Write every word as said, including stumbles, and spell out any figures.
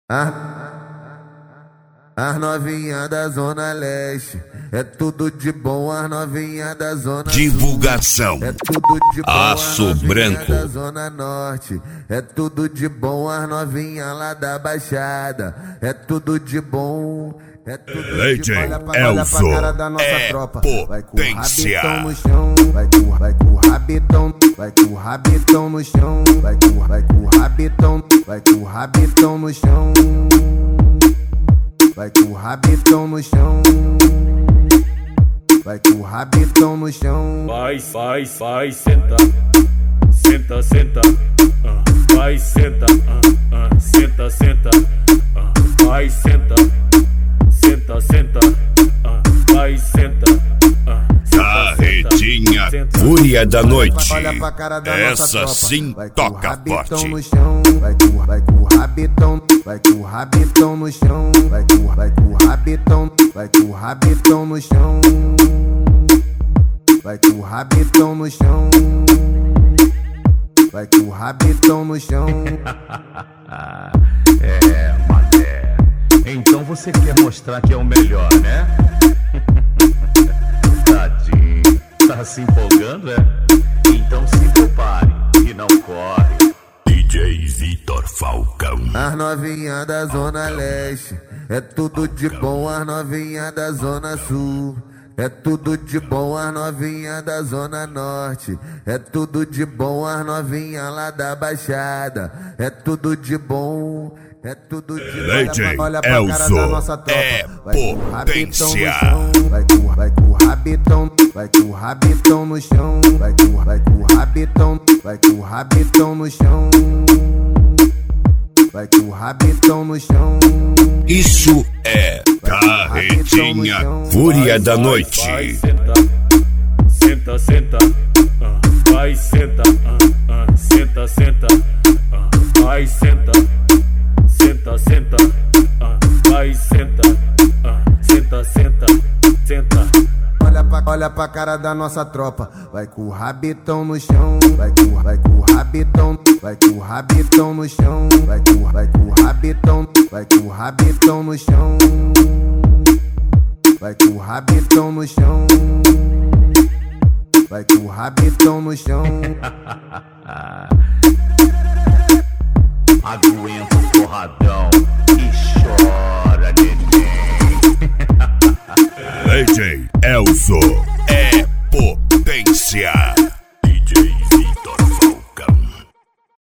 As, as novinha da Zona Leste, é tudo de bom, as novinha da Zona Divulgação. Sul, é tudo de bom, Aço Branco. da Zona Norte, é tudo de bom, as novinha lá da Baixada, é tudo de bom. É tudo Legend olha pra, olha pra cara da nossa é tropa. Vai com o potência. rabitão no chão, vai com, vai com o rabitão, vai com o rabitão no chão, vai com, vai com o rabitão, vai com o rabitão no chão, vai com o rabitão no chão, vai com o rabitão no chão. Vai, vai, vai, senta, senta, senta, uh, vai, senta, uh, uh, senta, senta, uh, vai, senta. Senta, senta, uh, vai, senta, uh, Carretinha Fúria da Noite. Olha pra cara da Essa nossa sim vai com toca o forte. No chão, vai com, vai com o rabitão, vai com o rabitão no chão, vai com, vai com o rabitão, vai com o rabitão no chão, vai com o rabitão no chão, vai com o rabitão no chão. É, mané. Então você quer mostrar que é o melhor, né? Tadinho, tá se empolgando, é? Então se prepare e não corre. D J Vitor Falcão. As novinha da Zona Leste, é tudo de bom, as novinha da Zona Sul, é tudo de bom, as novinha da Zona Norte, é tudo de bom, as novinha lá da Baixada, é tudo de bom. É tudo de Legend olha pra, olha pra cara da nossa tropa. é vai potência. Vai com, vai com o rabitão, vai com o rabitão no chão, vai com, vai com o rabitão, vai com o rabitão no chão, vai com o rabitão no chão. Isso é Carretinha Fúria da Noite. Vai, senta, senta, senta, uh, vai, senta, uh, uh, senta, senta, uh, vai, senta. Senta, senta, uh, vai, senta, uh, senta, senta, senta. Olha pra, olha pra cara da nossa tropa. Vai com o rabitão no chão, vai com, vai com o rabitão, vai com o rabitão no chão, vai com, vai com o rabitão, vai com o rabitão no chão, vai com o rabitão no chão, vai com o rabitão no chão. Agora